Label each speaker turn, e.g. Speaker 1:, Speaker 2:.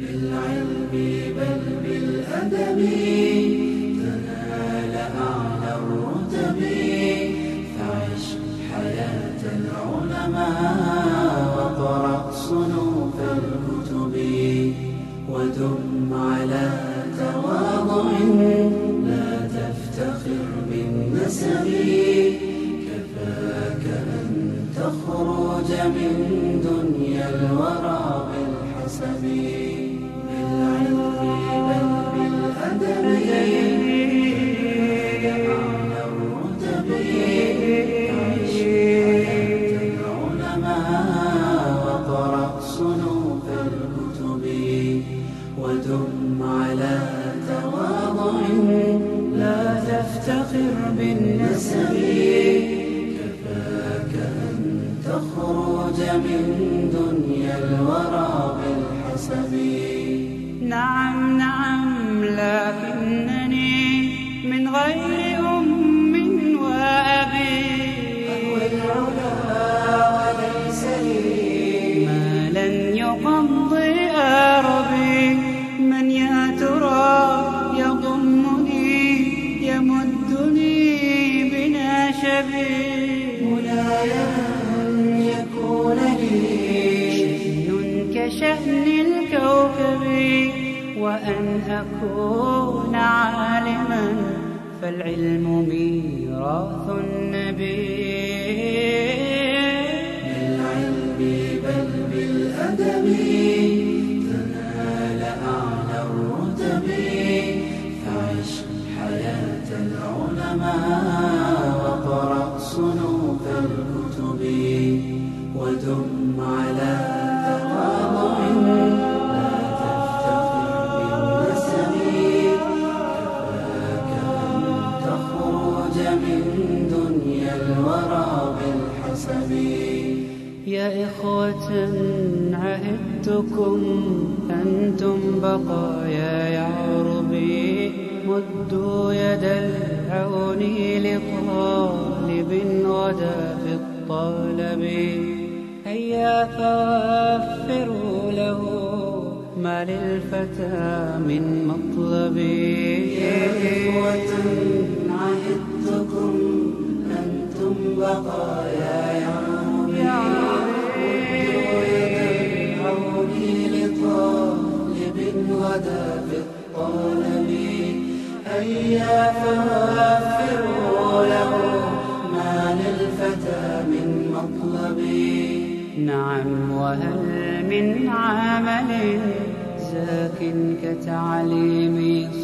Speaker 1: بالعلم بل بالأدب تنال أعلى الرتب. فعش حياة العلماء وقرأ صنوف الكتب، ودم على تواضع لا تفتخر بالنسب. كفاك أن تخرج من دنيا الورى بالحسب. بالعلم بل بالأدب أعلى الرتب. عش حياة العلماء وقرأ صنوف الكتب، ودم على تواضع لا تفتخر بالنسب. كفاك أن تخرج من دنيا الورى بالحسب.
Speaker 2: نعم نعم، لكنني من غير أم وأبي.
Speaker 1: أهوى العلا وليس لي
Speaker 2: ما لن يقضي أربي. من يا ترى يضمني يمدني بناشبي.
Speaker 1: مولاي أن يكون لي
Speaker 2: شأن كشأن الكوكب، وأن أكون عالما فالعلم ميراث النبي.
Speaker 1: بالعلم بل بالأدب تنال أعلى الرتب. فعش حياة العلماء وقرأ صنوف الكتب، ودم على تواضع لا تفتخر بالنسب. كفاك أن تخرج من دنيا الورى بالحسب.
Speaker 2: يا إخوة عهدتكم أنتم بقايا يعربي. مدوا يد العون لطالب غدا في الطلب. هيا فوفروا له ما للفتى من مطلب.
Speaker 1: يا إخوة عهدتكم أنتم بقايا يعربي. مدوا يد العون لطالب غدا في الطلب. هيا فوفروا له ما للفتى من مطلب.
Speaker 2: نعم، وهل من عمل زاك كتعليم